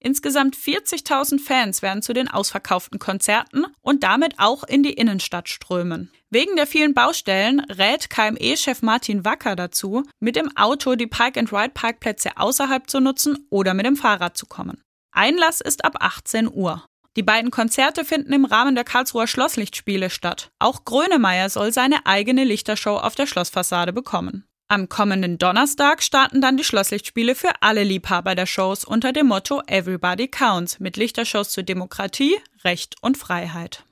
Insgesamt 40.000 Fans werden zu den ausverkauften Konzerten und damit auch in die Innenstadt strömen. Wegen der vielen Baustellen rät KME-Chef Martin Wacker dazu, mit dem Auto die Park-and-Ride-Parkplätze außerhalb zu nutzen oder mit dem Fahrrad zu kommen. Einlass ist ab 18 Uhr. Die beiden Konzerte finden im Rahmen der Karlsruher Schlosslichtspiele statt. Auch Grönemeyer soll seine eigene Lichtershow auf der Schlossfassade bekommen. Am kommenden Donnerstag starten dann die Schlosslichtspiele für alle Liebhaber der Shows unter dem Motto Everybody Counts mit Lichtershows zur Demokratie, Recht und Freiheit.